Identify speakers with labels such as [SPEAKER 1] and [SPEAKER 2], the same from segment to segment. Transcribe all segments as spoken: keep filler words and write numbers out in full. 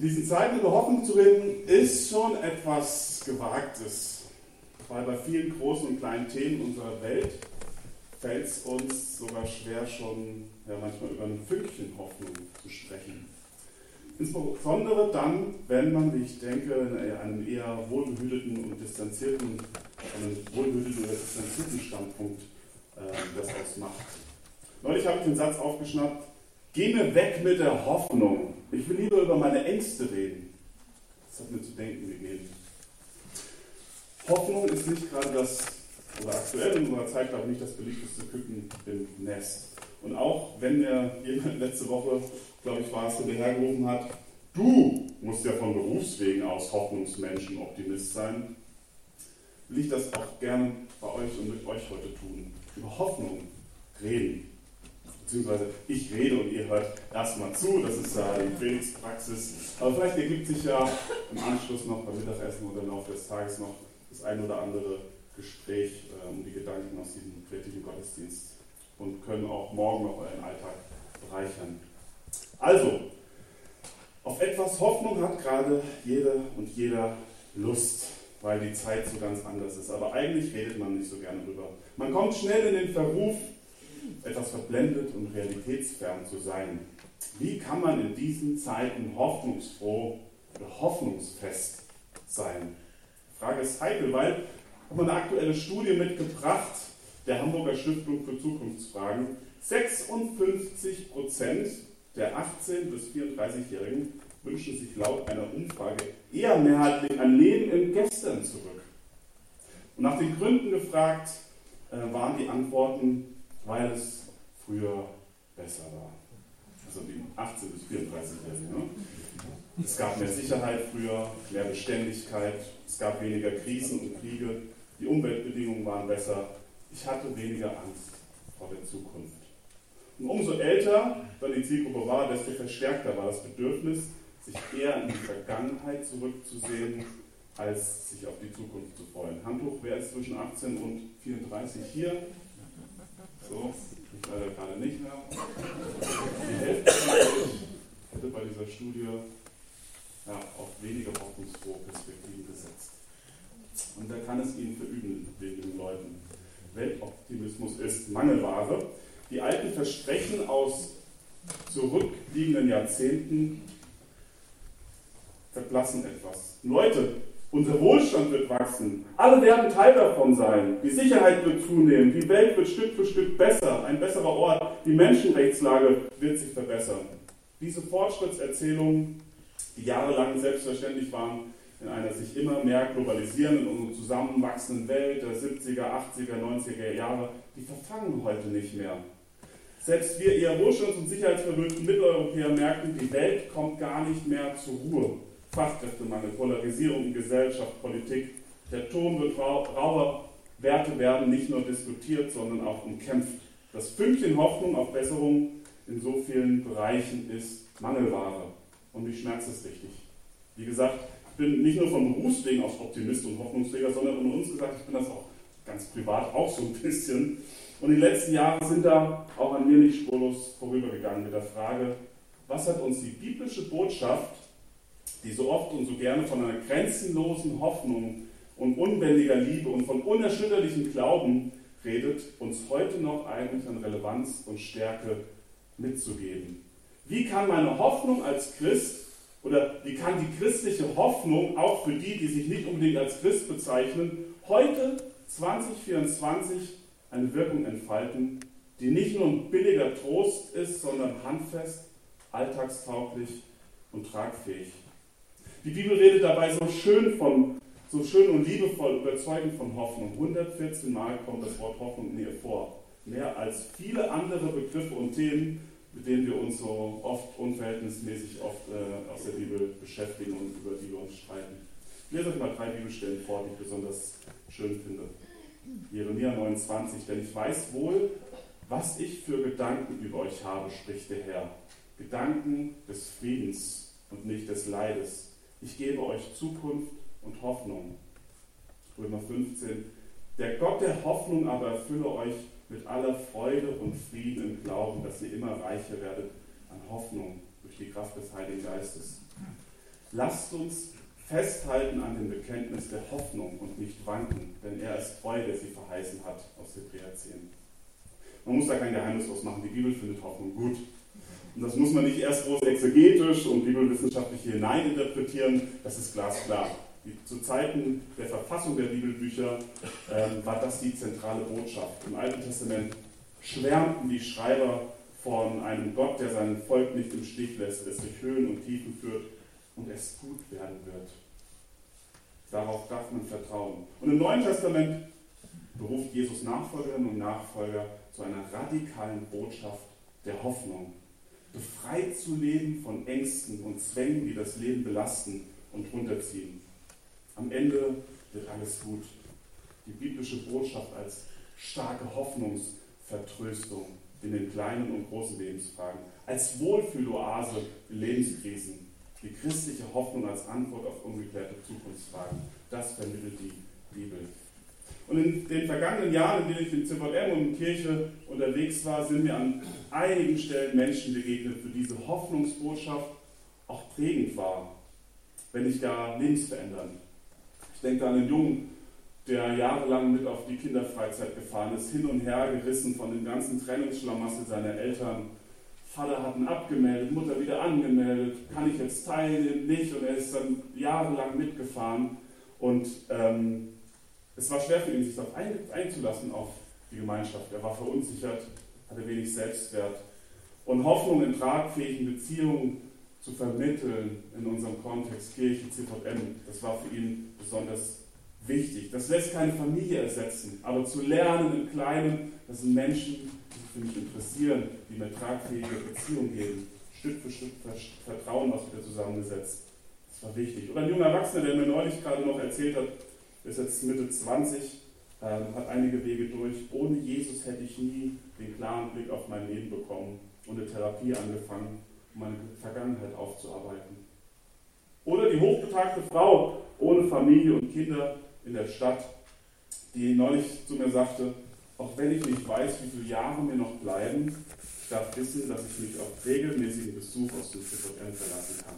[SPEAKER 1] diesen Zeiten über Hoffnung zu reden, ist schon etwas Gewagtes, weil bei vielen großen und kleinen Themen unserer Welt fällt es uns sogar schwer, schon ja, manchmal über ein Fünkchen Hoffnung zu sprechen. Insbesondere dann, wenn man, wie ich denke, in einem eher wohlbehüteten und distanzierten, einem wohlbehüteten oder distanzierten Standpunkt äh, das ausmacht. Neulich habe ich den Satz aufgeschnappt: Geh mir weg mit der Hoffnung. Ich will lieber über meine Ängste reden. Das hat mir zu denken gegeben. Hoffnung ist nicht gerade das, oder aktuell in unserer Zeit, glaube ich, nicht das beliebteste Küken im Nest. Und auch wenn mir jemand letzte Woche, glaube ich, war es, der hergerufen hat, du musst ja von Berufswegen aus Hoffnungsmenschen, Optimist sein, will ich das auch gerne bei euch und mit euch heute tun. Über Hoffnung reden. Beziehungsweise ich rede und ihr hört erstmal zu, das ist ja die Predigtpraxis. Aber vielleicht ergibt sich ja im Anschluss noch beim Mittagessen oder im Laufe des Tages noch das ein oder andere Gespräch äh, um die Gedanken aus diesem kreativen Gottesdienst und können auch morgen noch euren Alltag bereichern. Also, auf etwas Hoffnung hat gerade jede und jeder Lust, weil die Zeit so ganz anders ist. Aber eigentlich redet man nicht so gerne drüber. Man kommt schnell in den Verruf, etwas verblendet und realitätsfern zu sein. Wie kann man in diesen Zeiten hoffnungsfroh oder hoffnungsfest sein? Die Frage ist heikel, weil ich habe eine aktuelle Studie mitgebracht der Hamburger Stiftung für Zukunftsfragen. sechsundfünfzig Prozent der achtzehn- bis vierunddreißigjährigen wünschen sich laut einer Umfrage eher mehrheitlich ein Leben im Gestern zurück. Und nach den Gründen gefragt äh, waren die Antworten, weil es früher besser war. Also die achtzehn- bis vierunddreißigjährigen. Ne? Es gab mehr Sicherheit früher, mehr Beständigkeit, es gab weniger Krisen und Kriege, die Umweltbedingungen waren besser, ich hatte weniger Angst vor der Zukunft. Und umso älter dann die Zielgruppe war, desto verstärkter war das Bedürfnis, sich eher in die Vergangenheit zurückzusehen, als sich auf die Zukunft zu freuen. Hand hoch, wer ist zwischen achtzehn und vierunddreißig hier? So, ich leider gerade nicht mehr. Die Hälfte von euch hätte bei dieser Studie ja, auf weniger hoffnungsfrohe Perspektiven gesetzt. Und da kann es Ihnen verüben, wegen den Leuten. Weltoptimismus ist Mangelware. Die alten Versprechen aus zurückliegenden Jahrzehnten verblassen etwas. Leute, unser Wohlstand wird wachsen. Alle werden Teil davon sein. Die Sicherheit wird zunehmen. Die Welt wird Stück für Stück besser. Ein besserer Ort. Die Menschenrechtslage wird sich verbessern. Diese Fortschrittserzählungen, die jahrelang selbstverständlich waren, in einer sich immer mehr globalisierenden und zusammenwachsenden Welt der siebziger, achtziger, neunziger Jahre, die verfangen heute nicht mehr. Selbst wir eher wohlstands- und sicherheitsverwöhnten Mitteleuropäer merken, die Welt kommt gar nicht mehr zur Ruhe. Fachkräftemangel, Polarisierung in Gesellschaft, Politik. Der Ton wird rau- rauer, Werte werden nicht nur diskutiert, sondern auch umkämpft. Das Fünkchen Hoffnung auf Besserung in so vielen Bereichen ist Mangelware. Und mich schmerzt es richtig. Wie gesagt, ich bin nicht nur von Berufswegen aus Optimist und Hoffnungsträger, sondern unter uns gesagt, ich bin das auch ganz privat auch so ein bisschen. Und die letzten Jahre sind da auch an mir nicht spurlos vorübergegangen mit der Frage, was hat uns die biblische Botschaft, die so oft und so gerne von einer grenzenlosen Hoffnung und unbändiger Liebe und von unerschütterlichem Glauben redet, uns heute noch eigentlich an Relevanz und Stärke mitzugeben. Wie kann meine Hoffnung als Christ oder wie kann die christliche Hoffnung auch für die, die sich nicht unbedingt als Christ bezeichnen, heute zwanzig vierundzwanzig eine Wirkung entfalten, die nicht nur ein billiger Trost ist, sondern handfest, alltagstauglich und tragfähig. Die Bibel redet dabei so schön von, so schön und liebevoll, überzeugend von Hoffnung. hundertvierzehn Mal kommt das Wort Hoffnung in ihr vor. Mehr als viele andere Begriffe und Themen, mit denen wir uns so oft unverhältnismäßig oft äh, aus der Bibel beschäftigen und über die wir uns streiten. Ich lese euch mal drei Bibelstellen vor, die ich besonders schön finde. Jeremia neunundzwanzig, denn ich weiß wohl, was ich für Gedanken über euch habe, spricht der Herr. Gedanken des Friedens und nicht des Leides. Ich gebe euch Zukunft und Hoffnung. Römer fünfzehn, der Gott der Hoffnung aber erfülle euch mit aller Freude und Frieden im Glauben, dass ihr immer reicher werdet an Hoffnung durch die Kraft des Heiligen Geistes. lasst uns festhalten an dem Bekenntnis der Hoffnung und nicht wanken, denn er ist treu, der sie verheißen hat, aus Hebräer zehn. Man muss da kein Geheimnis draus machen, die Bibel findet Hoffnung gut. Und das muss man nicht erst groß exegetisch und bibelwissenschaftlich hineininterpretieren, das ist glasklar. Die, zu Zeiten der Verfassung der Bibelbücher äh, war das die zentrale Botschaft. Im Alten Testament schwärmten die Schreiber von einem Gott, der sein Volk nicht im Stich lässt, es durch Höhen und Tiefen führt und es gut werden wird. Darauf darf man vertrauen. Und im Neuen Testament beruft Jesus Nachfolgerinnen und Nachfolger zu einer radikalen Botschaft der Hoffnung. Befreit zu leben von Ängsten und Zwängen, die das Leben belasten und runterziehen. Am Ende wird alles gut. Die biblische Botschaft als starke Hoffnungsvertröstung in den kleinen und großen Lebensfragen, als Wohlfühloase in Lebenskrisen, die christliche Hoffnung als Antwort auf ungeklärte Zukunftsfragen, das vermittelt die Bibel. Und in den vergangenen Jahren, in denen ich in C V M und in Kirche unterwegs war, sind mir an einigen Stellen Menschen begegnet, für diese Hoffnungsbotschaft auch prägend war, wenn nicht gar lebensverändernd. Ich denke an einen Jungen, der jahrelang mit auf die Kinderfreizeit gefahren ist, hin und her gerissen von dem ganzen Trennungsschlamassel seiner Eltern. Vater hat ihn abgemeldet, Mutter wieder angemeldet, kann ich jetzt teilnehmen, nicht? Und er ist dann jahrelang mitgefahren. Und ähm, es war schwer für ihn, sich darauf ein, einzulassen, auf die Gemeinschaft. Er war verunsichert, hatte wenig Selbstwert. Und Hoffnung in tragfähigen Beziehungen zu vermitteln in unserem Kontext Kirche, C V M, das war für ihn besonders wichtig. Das lässt keine Familie ersetzen, aber zu lernen im Kleinen, das sind Menschen, die sich für mich interessieren, die mir tragfähige Beziehungen geben. Stück für Stück Vertrauen, was wieder zusammengesetzt. Das war wichtig. Oder ein junger Erwachsener, der mir neulich gerade noch erzählt hat, der ist jetzt Mitte zwanzig, ähm, hat einige Wege durch. Ohne Jesus hätte ich nie den klaren Blick auf mein Leben bekommen und eine Therapie angefangen, um meine Vergangenheit aufzuarbeiten. Oder die hochbetagte Frau ohne Familie und Kinder in der Stadt, die neulich zu mir sagte, auch wenn ich nicht weiß, wie viele Jahre mir noch bleiben, ich darf wissen, dass ich mich auf regelmäßigen Besuch aus dem C V M verlassen kann.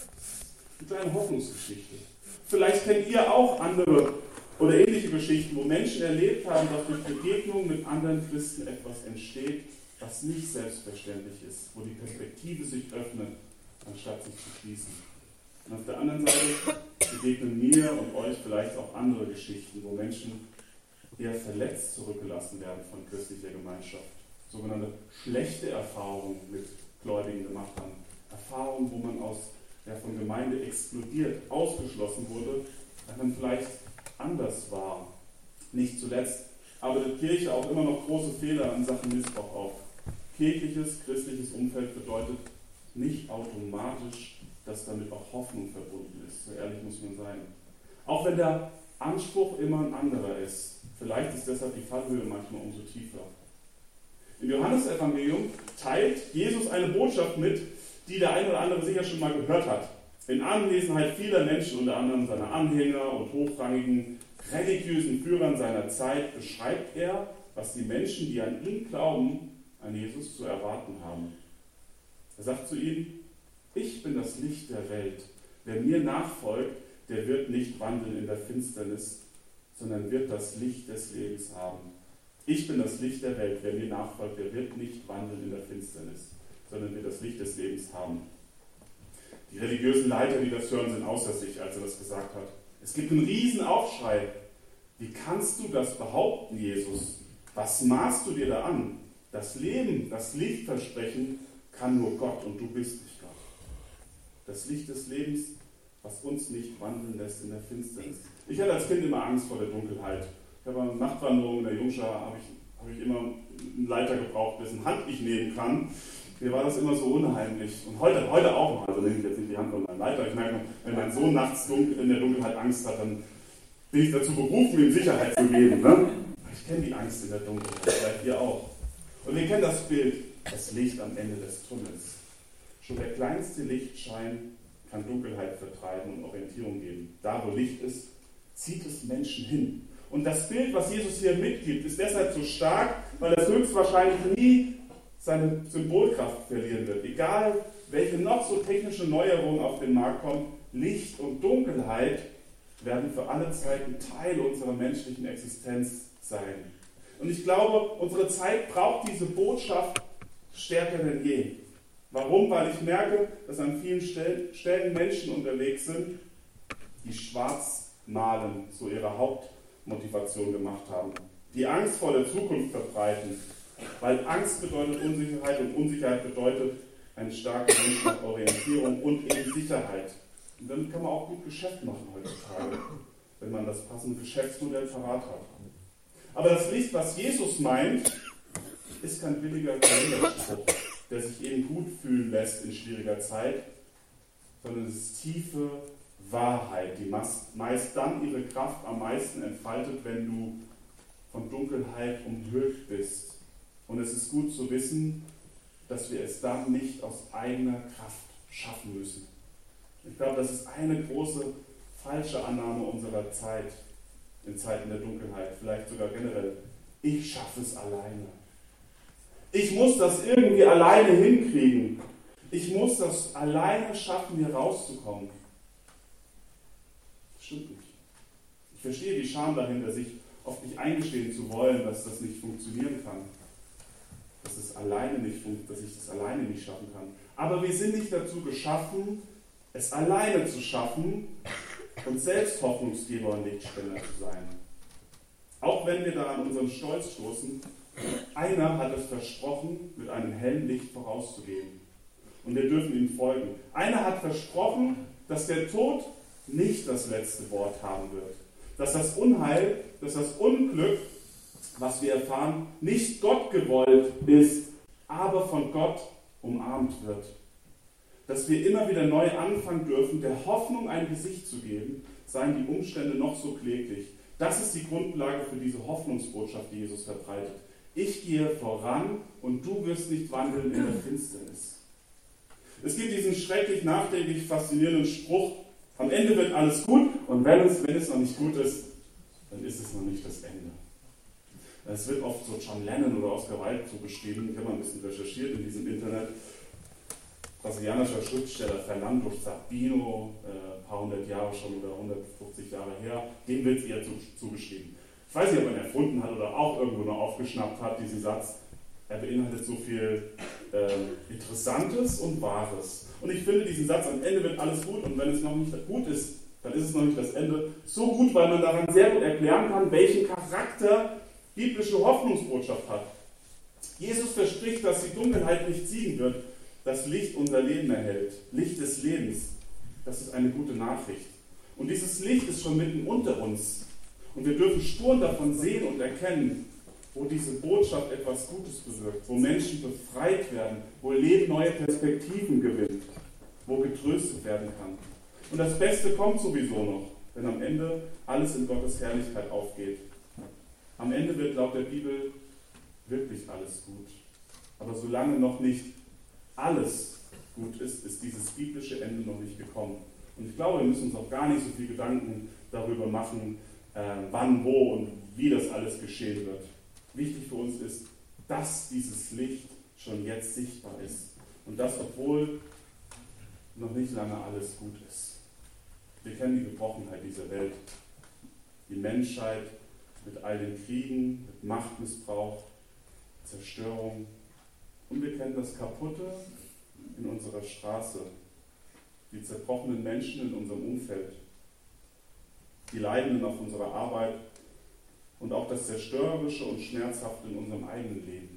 [SPEAKER 1] Eine kleine Hoffnungsgeschichte. Vielleicht kennt ihr auch andere oder ähnliche Geschichten, wo Menschen erlebt haben, dass durch Begegnungen mit anderen Christen etwas entsteht, was nicht selbstverständlich ist, wo die Perspektive sich öffnet, anstatt sich zu schließen. Und auf der anderen Seite begegnen mir und euch vielleicht auch andere Geschichten, wo Menschen eher verletzt zurückgelassen werden von christlicher Gemeinschaft. Sogenannte schlechte Erfahrungen mit Gläubigen gemacht haben. Erfahrungen, wo man aus, ja, von Gemeinde explodiert, ausgeschlossen wurde, weil man vielleicht anders war. Nicht zuletzt aber die Kirche auch immer noch große Fehler in Sachen Missbrauch auf. Kirchliches, christliches Umfeld bedeutet nicht automatisch, dass damit auch Hoffnung verbunden ist. So ehrlich muss man sein. Auch wenn der Anspruch immer ein anderer ist. Vielleicht ist deshalb die Fallhöhe manchmal umso tiefer. Im Johannesevangelium teilt Jesus eine Botschaft mit, die der eine oder andere sicher schon mal gehört hat. In Anwesenheit vieler Menschen, unter anderem seiner Anhänger und hochrangigen religiösen Führern seiner Zeit, beschreibt er, was die Menschen, die an ihn glauben, an Jesus zu erwarten haben. Er sagt zu ihnen, ich bin das Licht der Welt. Wer mir nachfolgt, der wird nicht wandeln in der Finsternis, sondern wird das Licht des Lebens haben. Ich bin das Licht der Welt. Wer mir nachfolgt, der wird nicht wandeln in der Finsternis, sondern wird das Licht des Lebens haben. Die religiösen Leiter, die das hören, sind außer sich, als er das gesagt hat. Es gibt einen riesen Aufschrei. Wie kannst du das behaupten, Jesus? Was maßt du dir da an? Das Leben, das Lichtversprechen kann nur Gott und du bist nicht Gott. Das Licht des Lebens, was uns nicht wandeln lässt in der Finsternis. Ich hatte als Kind immer Angst vor der Dunkelheit. Ich habe eine Nachtwanderung in der Jungschar, habe ich, habe ich immer einen Leiter gebraucht, dessen Hand ich nehmen kann. Mir war das immer so unheimlich. Und heute, heute auch noch. Also nehme ich jetzt nicht die Hand von meinem Leiter. Ich merke, wenn mein Sohn nachts dunkel, in der Dunkelheit Angst hat, dann bin ich dazu berufen, ihm Sicherheit zu geben. Ne? Ich kenne die Angst in der Dunkelheit, vielleicht ihr auch. Und wir kennen das Bild, das Licht am Ende des Tunnels. Schon der kleinste Lichtschein kann Dunkelheit vertreiben und Orientierung geben. Da, wo Licht ist, zieht es Menschen hin. Und das Bild, was Jesus hier mitgibt, ist deshalb so stark, weil es höchstwahrscheinlich nie seine Symbolkraft verlieren wird. Egal, welche noch so technische Neuerungen auf den Markt kommen, Licht und Dunkelheit werden für alle Zeiten Teil unserer menschlichen Existenz sein. Und ich glaube, unsere Zeit braucht diese Botschaft stärker denn je. Warum? Weil ich merke, dass an vielen Stellen Menschen unterwegs sind, die schwarz malen zu ihrer Hauptmotivation gemacht haben. Die Angst vor der Zukunft verbreiten. Weil Angst bedeutet Unsicherheit und Unsicherheit bedeutet eine starke Wunsch nach Orientierung und eben Sicherheit. Und damit kann man auch gut Geschäft machen heutzutage, wenn man das passende Geschäftsmodell parat hat. Aber das Licht, was Jesus meint, ist kein billiger Kalenderspruch, der sich eben gut fühlen lässt in schwieriger Zeit, sondern es ist tiefe Wahrheit, die meist dann ihre Kraft am meisten entfaltet, wenn du von Dunkelheit umhüllt bist. Und es ist gut zu wissen, dass wir es dann nicht aus eigener Kraft schaffen müssen. Ich glaube, das ist eine große falsche Annahme unserer Zeit, in Zeiten der Dunkelheit, vielleicht sogar generell. Ich schaffe es alleine. Ich muss das irgendwie alleine hinkriegen. Ich muss das alleine schaffen, hier rauszukommen. Das stimmt nicht. Ich verstehe die Scham dahinter, sich oft nicht eingestehen zu wollen, dass das nicht funktionieren kann. Dass, es alleine nicht fun- dass ich das alleine nicht schaffen kann. Aber wir sind nicht dazu geschaffen, es alleine zu schaffen und selbst Hoffnungsgeber und Lichtspender zu sein. Auch wenn wir da an unseren Stolz stoßen, einer hat es versprochen, mit einem hellen Licht vorauszugehen. Und wir dürfen ihm folgen. Einer hat versprochen, dass der Tod nicht das letzte Wort haben wird. Dass das Unheil, dass das Unglück, was wir erfahren, nicht Gott gewollt ist, aber von Gott umarmt wird. Dass wir immer wieder neu anfangen dürfen, der Hoffnung ein Gesicht zu geben, seien die Umstände noch so kläglich. Das ist die Grundlage für diese Hoffnungsbotschaft, die Jesus verbreitet. Ich gehe voran und du wirst nicht wandeln in der Finsternis. Es gibt diesen schrecklich nachdenklich faszinierenden Spruch, am Ende wird alles gut und wenn es, wenn es noch nicht gut ist, dann ist es noch nicht das Ende. Es wird oft so John Lennon oder Oscar Wilde zugeschrieben, ich habe mal ein bisschen recherchiert in diesem Internet. Brasilianischer Schriftsteller Fernando Sabino, äh, ein paar hundert Jahre schon oder hundertfünfzig Jahre her, dem wird es eher zu, zugeschrieben. Ich weiß nicht, ob er ihn erfunden hat oder auch irgendwo noch aufgeschnappt hat, diesen Satz. Er beinhaltet so viel äh, Interessantes und Wahres. Und ich finde diesen Satz, am Ende wird alles gut und wenn es noch nicht gut ist, dann ist es noch nicht das Ende. So gut, weil man daran sehr gut erklären kann, welchen Charakter biblische Hoffnungsbotschaft hat. Jesus verspricht, dass die Dunkelheit nicht siegen wird, das Licht unser Leben erhält. Licht des Lebens. Das ist eine gute Nachricht. Und dieses Licht ist schon mitten unter uns. Und wir dürfen Spuren davon sehen und erkennen, wo diese Botschaft etwas Gutes bewirkt, wo Menschen befreit werden, wo Leben neue Perspektiven gewinnt, wo getröstet werden kann. Und das Beste kommt sowieso noch, wenn am Ende alles in Gottes Herrlichkeit aufgeht. Am Ende wird laut der Bibel wirklich alles gut. Aber solange noch nicht alles gut ist, ist dieses biblische Ende noch nicht gekommen. Und ich glaube, wir müssen uns auch gar nicht so viel Gedanken darüber machen, äh, wann, wo und wie das alles geschehen wird. Wichtig für uns ist, dass dieses Licht schon jetzt sichtbar ist. Und das, obwohl noch nicht lange alles gut ist. Wir kennen die Gebrochenheit dieser Welt. Die Menschheit mit all den Kriegen, mit Machtmissbrauch, Zerstörung. Und wir kennen das Kaputte in unserer Straße, die zerbrochenen Menschen in unserem Umfeld, die Leidenden auf unserer Arbeit und auch das Zerstörerische und Schmerzhafte in unserem eigenen Leben.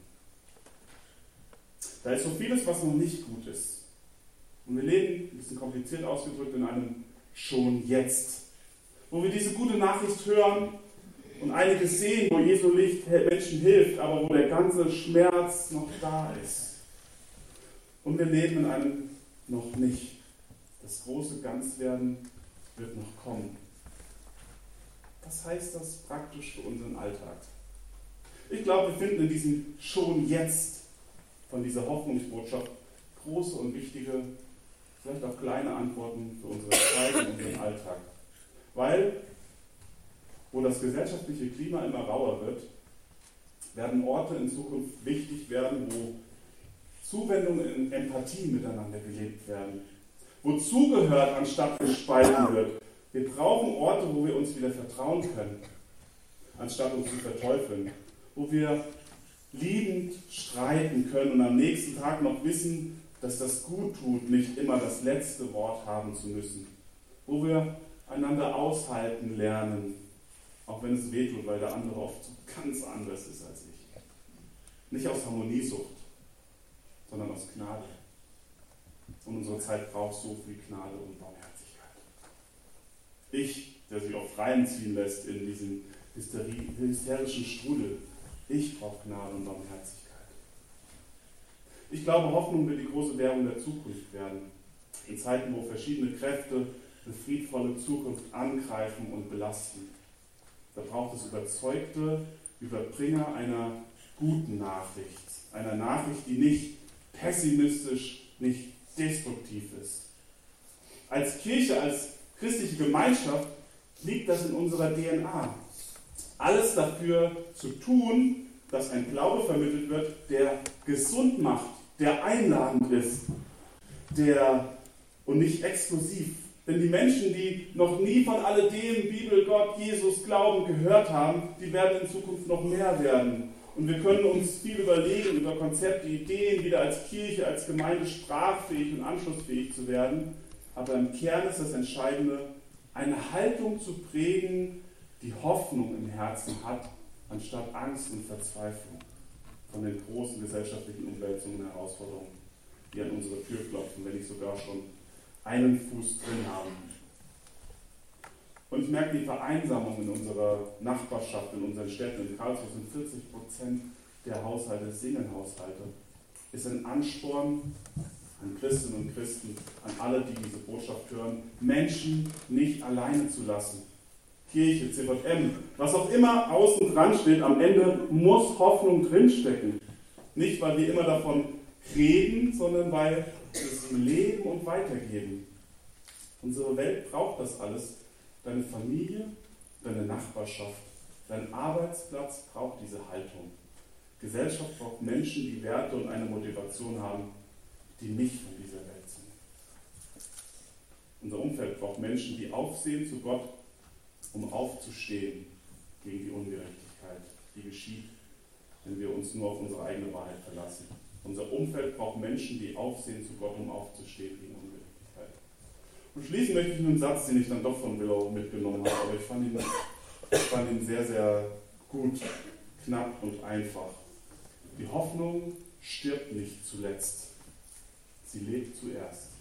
[SPEAKER 1] Da ist so vieles, was noch nicht gut ist. Und wir leben, ein bisschen kompliziert ausgedrückt, in einem schon jetzt, wo wir diese gute Nachricht hören und einiges sehen, wo Jesu Licht Menschen hilft, aber wo der ganze Schmerz noch da ist. Und wir leben in einem noch nicht. Das große Ganzwerden wird noch kommen. Was heißt das praktisch für unseren Alltag? Ich glaube, wir finden in diesem schon jetzt von dieser Hoffnungsbotschaft große und wichtige, vielleicht auch kleine Antworten für unsere Zeit und unseren Alltag. Weil, wo das gesellschaftliche Klima immer rauer wird, werden Orte in Zukunft wichtig werden, wo Zuwendung und Empathie miteinander gelebt werden, wo zugehört, anstatt gespalten wird. Wir brauchen Orte, wo wir uns wieder vertrauen können, anstatt uns zu verteufeln, wo wir liebend streiten können und am nächsten Tag noch wissen, dass das gut tut, nicht immer das letzte Wort haben zu müssen, wo wir einander aushalten lernen, auch wenn es wehtut, weil der andere oft so ganz anders ist als ich. Nicht aus Harmoniesucht, sondern aus Gnade. Und unsere Zeit braucht so viel Gnade und Barmherzigkeit. Ich, der sich oft reinziehen lässt in diesen Hysterie, hysterischen Strudel, ich brauche Gnade und Barmherzigkeit. Ich glaube, Hoffnung wird die große Währung der Zukunft werden. In Zeiten, wo verschiedene Kräfte eine friedvolle Zukunft angreifen und belasten. Da braucht es überzeugte Überbringer einer guten Nachricht. Einer Nachricht, die nicht pessimistisch, nicht destruktiv ist. Als Kirche, als christliche Gemeinschaft liegt das in unserer D N A. Alles dafür zu tun, dass ein Glaube vermittelt wird, der gesund macht, der einladend ist, der und nicht exklusiv. Denn die Menschen, die noch nie von alledem, Bibel, Gott, Jesus, Glauben gehört haben, die werden in Zukunft noch mehr werden. Und wir können uns viel überlegen über Konzepte, Ideen, wieder als Kirche, als Gemeinde sprachfähig und anschlussfähig zu werden. Aber im Kern ist das Entscheidende, eine Haltung zu prägen, die Hoffnung im Herzen hat, anstatt Angst und Verzweiflung von den großen gesellschaftlichen Umwälzungen und Herausforderungen, die an unsere Tür klopfen, wenn nicht sogar schon einen Fuß drin haben. Und ich merke die Vereinsamung in unserer Nachbarschaft, in unseren Städten. In Karlsruhe sind vierzig Prozent der Haushalte Single-Haushalte. Ist ein Ansporn an Christinnen und Christen, an alle, die diese Botschaft hören, Menschen nicht alleine zu lassen. Kirche, C V M, was auch immer außen dran steht, am Ende muss Hoffnung drinstecken. Nicht, weil wir immer davon reden, sondern weil wir es leben und weitergeben. Unsere Welt braucht das alles. Deine Familie, deine Nachbarschaft, dein Arbeitsplatz braucht diese Haltung. Gesellschaft braucht Menschen, die Werte und eine Motivation haben, die nicht von dieser Welt sind. Unser Umfeld braucht Menschen, die aufsehen zu Gott, um aufzustehen gegen die Ungerechtigkeit, die geschieht, wenn wir uns nur auf unsere eigene Wahrheit verlassen. Unser Umfeld braucht Menschen, die aufsehen zu Gott, um aufzustehen gegen Ungerechtigkeit. Und schließen möchte ich mit einem Satz, den ich dann doch von Willow mitgenommen habe, aber ich fand ihn, ich fand ihn sehr, sehr gut, knapp und einfach. Die Hoffnung stirbt nicht zuletzt, sie lebt zuerst.